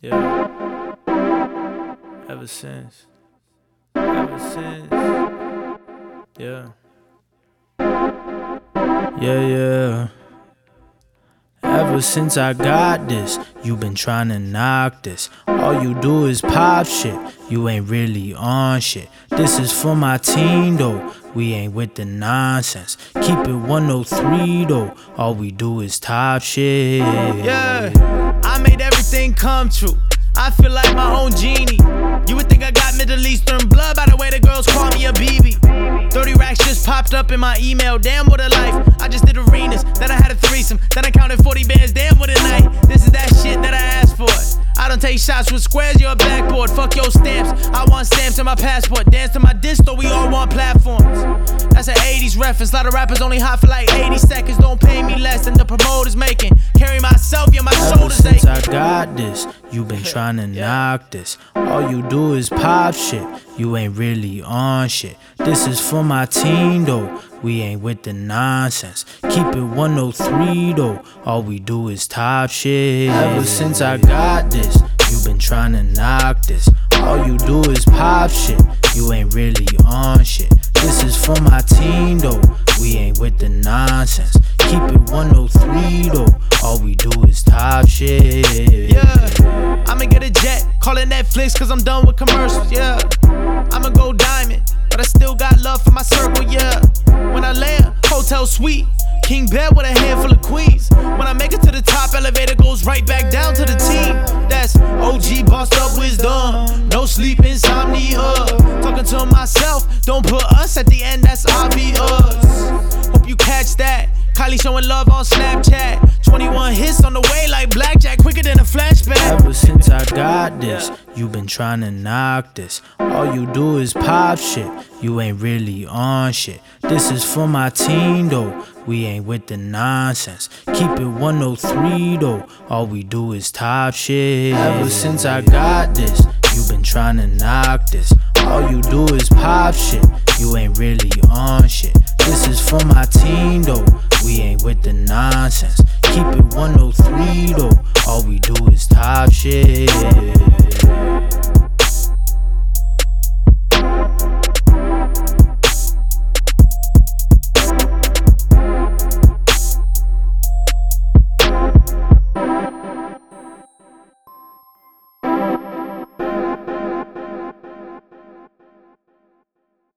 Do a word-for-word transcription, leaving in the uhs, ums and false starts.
Yeah. Ever since. Ever since. Yeah. Yeah, yeah. Ever since I got this, you been trying to knock this. All you do is pop shit, you ain't really on shit. This is for my team though, we ain't with the nonsense. Keep it one oh three though, all we do is top shit. Yeah, I made everything come true. I feel like my own genie. You would think I got Middle Eastern blood by the way the girls call me a B B. thirty racks just popped up in my email, damn what a life. I just did arenas, then I had a threesome, then I counted forty bands, damn what a night. This is that shit that I asked for. I don't take shots with squares, you're a backboard. Fuck your stamps, I want stamps in my passport. Dance to my disco, we all want platforms. That's an eighties reference, lot of rappers only hot for like eighty seconds. Don't pay me less than the promoters making. Carry myself, yeah, my shoulders aching. Ever since I got this, you been trying to knock this. All you do is pop shit, you ain't really on shit. This is for my team though, we ain't with the nonsense. Keep it one oh three though, all we do is top shit. Ever since I got this, you been trying to knock this. All you do is pop shit, you ain't really on shit. This is for my team though, we ain't with the nonsense. Keep it one oh three though, all we do is top shit. Yeah, I'ma get a jet, call it Netflix cause I'm done with commercials, yeah. I'ma go diamond, but I still got love for my circle, yeah. When I land, hotel suite, king bed with a handful of queens. When I make it to the top, elevator goes right back down to the team. That's O G bossed up wisdom, no sleep, insomnia. Talking to myself, don't put us at the end, that's obvious. Hope you catch that. Kylie showing love on Snapchat. twenty-one hits on the way like blackjack, quicker than a flashback. Ever since I got this, you been trying to knock this. All you do is pop shit, you ain't really on shit. This is for my team though, we ain't with the nonsense. Keep it one oh three though, all we do is top shit. Ever since I got this, you been trying to knock this. All you do is pop shit, you ain't really on shit. This is for my team though, we ain't with the nonsense. Keep it one oh three though, all we do is top shit.